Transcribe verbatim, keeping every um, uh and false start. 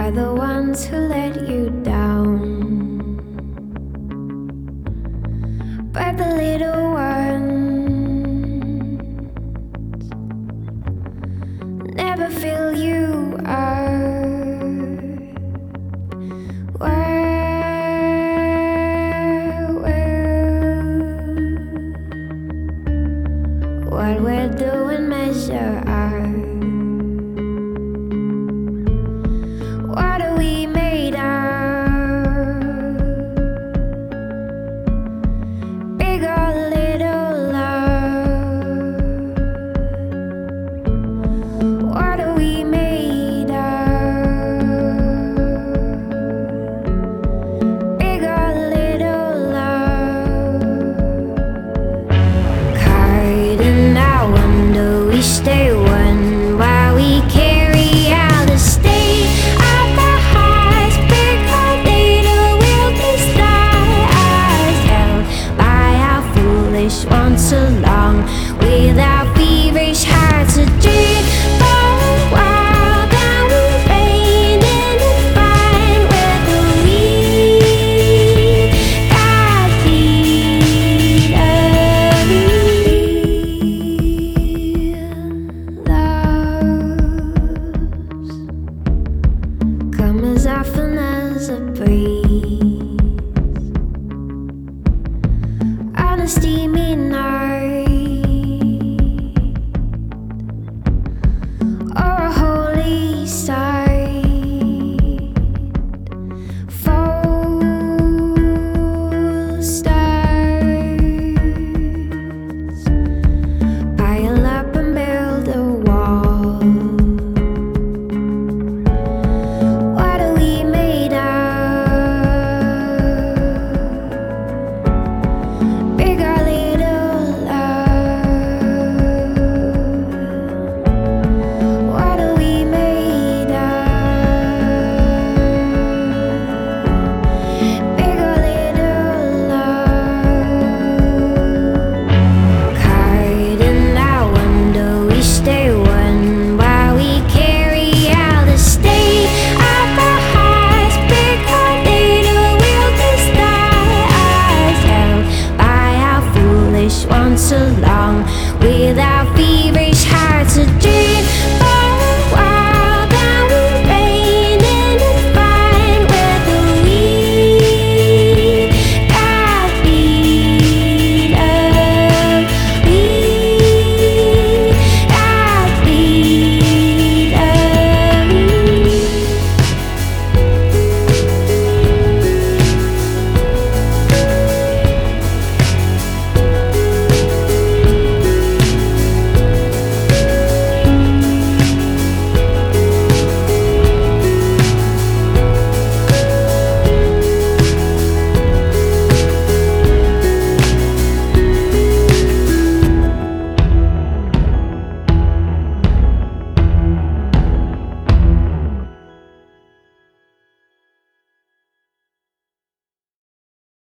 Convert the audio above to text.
are the ones who let you down. But the little ones never feel you are. Where, where, what we're doing measure art. What are we made of? Big or little love? What are we made of? Big or little love? Caught in that wonder, we stay